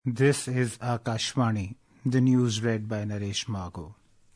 This is Akashvani, the news read by Naresh Margo.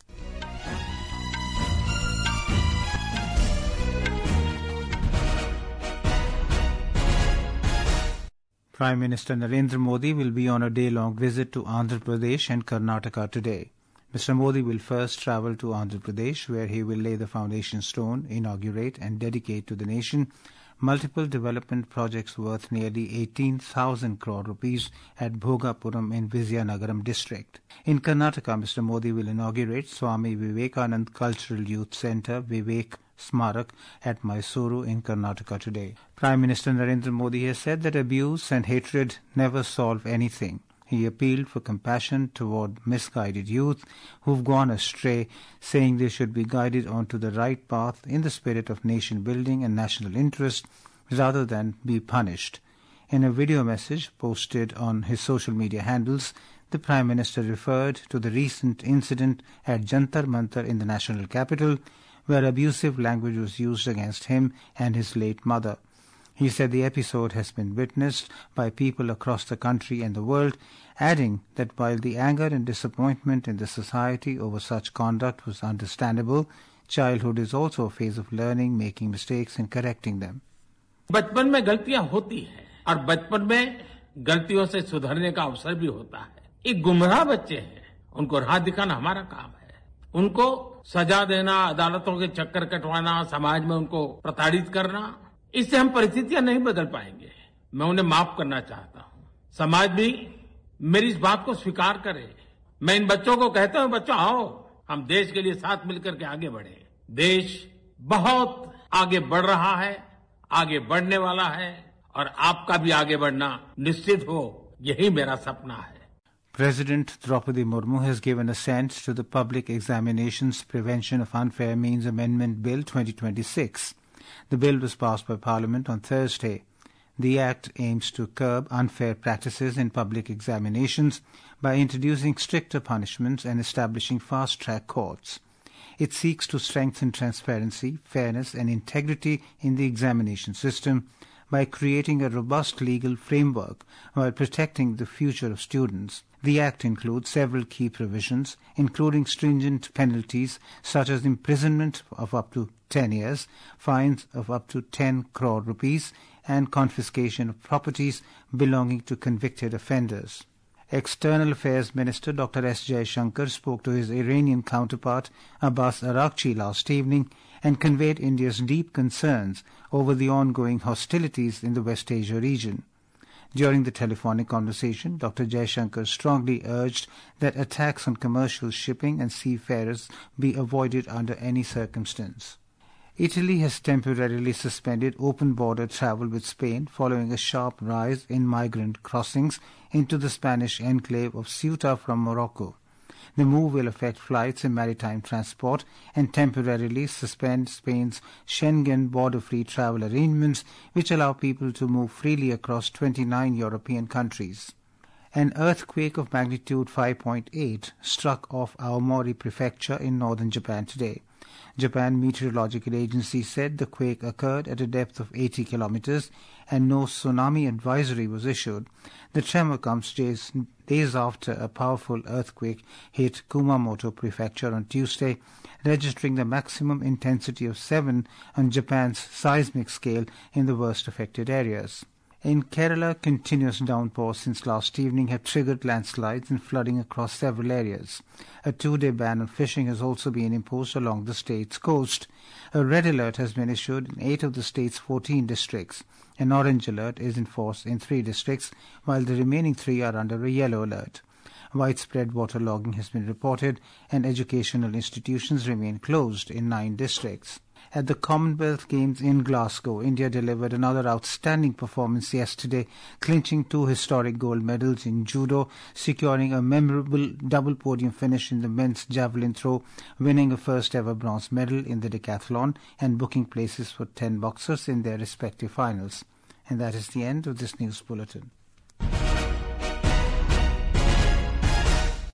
Prime Minister Narendra Modi will be on a day-long visit to Andhra Pradesh and Karnataka today. Mr. Modi will first travel to Andhra Pradesh, where he will lay the foundation stone, inaugurate and dedicate to the nation multiple development projects worth nearly 18,000 crore rupees at Bhogapuram in Vizianagaram district. In Karnataka, Mr. Modi will inaugurate Swami Vivekanand Cultural Youth Centre, Vivek Smarak, at Mysuru in Karnataka today. Prime Minister Narendra Modi has said that abuse and hatred never solve anything. He appealed for compassion toward misguided youth who've gone astray, saying they should be guided onto the right path in the spirit of nation building and national interest rather than be punished. In a video message posted on his social media handles, the Prime Minister referred to the recent incident at Jantar Mantar in the national capital, where abusive language was used against him and his late mother. He said the episode has been witnessed by people across the country and the world, adding that while the anger and disappointment in the society over such conduct was understandable, childhood is also a phase of learning, making mistakes and correcting them. बचपन में गलतियां होती हैं और बचपन में गलतियों से सुधरने का अवसर भी होता है। ये गुमराह बच्चे हैं, उनको राह दिखाना हमारा काम है। उनको सजा देना, अदालतों के चक्कर कटवाना, समाज में उनको प्रताड़ित करना, इससे हम परिस्थितियां नहीं बदल पाएंगे। मैं उन्हें माफ करना चाहता हूं। समाज भी मेरी इस बात को स्वीकार करे। मैं इन बच्चों को कहता हूं, बच्चों आओ, हम देश के लिए साथ मिलकर के आगे बढ़े। देश बहुत आगे बढ़ रहा है, आगे बढ़ने वाला है और आपका भी आगे बढ़ना निश्चित हो, यही मेरा सपना है। President Draupadi Murmu has given assent to the Public Examinations Prevention of Unfair Means Amendment Bill 2026. The bill was passed by Parliament on Thursday. The Act aims to curb unfair practices in public examinations by introducing stricter punishments and establishing fast-track courts. It seeks to strengthen transparency, fairness and integrity in the examination system by creating a robust legal framework while protecting the future of students. The Act includes several key provisions, including stringent penalties such as imprisonment of up to 10 years, fines of up to 10 crore rupees, and confiscation of properties belonging to convicted offenders. External Affairs Minister Dr. S. Jaishankar spoke to his Iranian counterpart Abbas Araghchi last evening and conveyed India's deep concerns over the ongoing hostilities in the West Asia region. During the telephonic conversation, Dr. Jaishankar strongly urged that attacks on commercial shipping and seafarers be avoided under any circumstance. Italy has temporarily suspended open border travel with Spain following a sharp rise in migrant crossings into the Spanish enclave of Ceuta from Morocco. The move will affect flights and maritime transport and temporarily suspend Spain's Schengen border-free travel arrangements, which allow people to move freely across 29 European countries. An earthquake of magnitude 5.8 struck off Aomori Prefecture in northern Japan today. Japan Meteorological Agency said the quake occurred at a depth of 80 kilometers and no tsunami advisory was issued. The tremor comes days after a powerful earthquake hit Kumamoto Prefecture on Tuesday, registering the maximum intensity of 7 on Japan's seismic scale in the worst affected areas. In Kerala, continuous downpours since last evening have triggered landslides and flooding across several areas. A 2-day ban on fishing has also been imposed along the state's coast. A red alert has been issued in 8 of the state's 14 districts. An orange alert is in force in 3 districts, while the remaining 3 are under a yellow alert. Widespread waterlogging has been reported and educational institutions remain closed in 9 districts. At the Commonwealth Games in Glasgow, India delivered another outstanding performance yesterday, clinching 2 historic gold medals in judo, securing a memorable double podium finish in the men's javelin throw, winning a first-ever bronze medal in the decathlon, and booking places for 10 boxers in their respective finals. And that is the end of this news bulletin.